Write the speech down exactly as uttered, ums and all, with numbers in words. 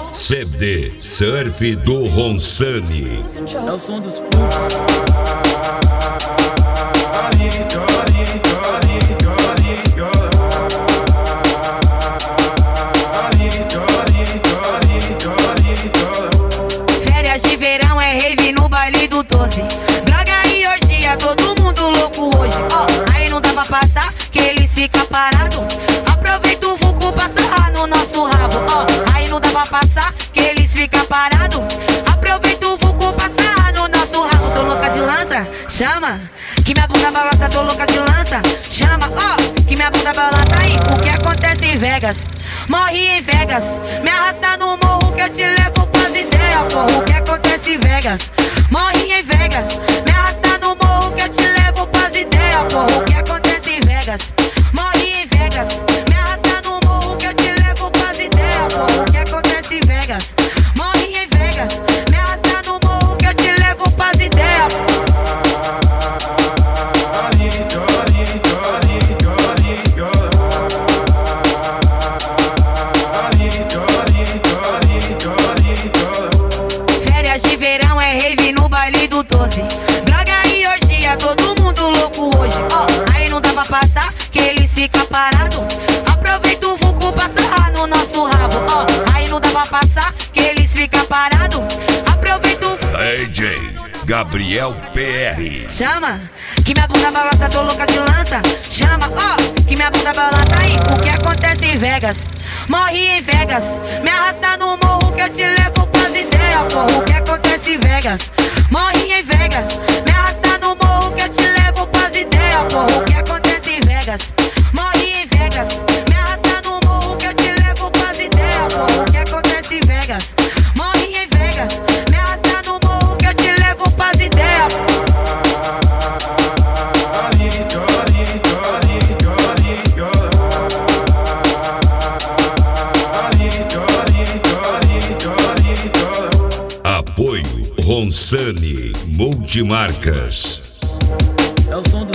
C D Surf do Ronsani. É o som dos fluxos. Férias de verão é rave no baile do doze. Droga e orgia, todo mundo louco hoje. Ó, oh, aí não dá pra passar, que eles ficam parados. Aproveita o vulco pra sarrar no nosso rabo. Ó, oh, aí não dá pra passar, que eles ficam parados. Aproveita o vulco pra sarrar no nosso rabo. Tô louca de lança, chama. Que minha bunda balança, tô louca de lança. Chama, ó, oh, que minha bunda balança. Aí, o que acontece em Vegas? Morri em Vegas. Me arrasta no morro que eu te levo pras ideias, porra. O que acontece em Vegas? Morri em Vegas. Me arrasta no morro que eu te levo pras ideias, porra. O que acontece em Vegas? Morri em Vegas. Me arrasta no morro que eu te levo pras ideias, porra. O que acontece em Vegas? Morri em Vegas. Me arrasta no morro que eu te levo pras ideias. Férias de verão é rave no baile do doze. Droga e orgia, todo mundo louco hoje. Ó, oh, aí não dá pra passar, que eles ficam parados. Aproveita o vulco pra sarrar no nosso rabo. Ó, oh, aí não dá pra passar, que eles ficam parados. Aproveita o D J Gabriel P R. Chama, que minha bunda balança, tô louca de lança. Chama, ó, oh, que minha bunda balança. Aí, o que acontece em Vegas? Morri em Vegas. Me arrasta no morro que eu te levo pras ideias, porra. O que acontece em Vegas? Morri em Vegas. Me arrasta no morro que eu te levo pras ideias, porra. O que acontece em Vegas? Morri em Vegas. Me arrasta no morro que eu te levo pras ideias, porra. O que acontece em Vegas? Morri em Vegas. Me arrasta no morro que eu te levo pras ideias. Apoio Ronsani Multimarcas. É o som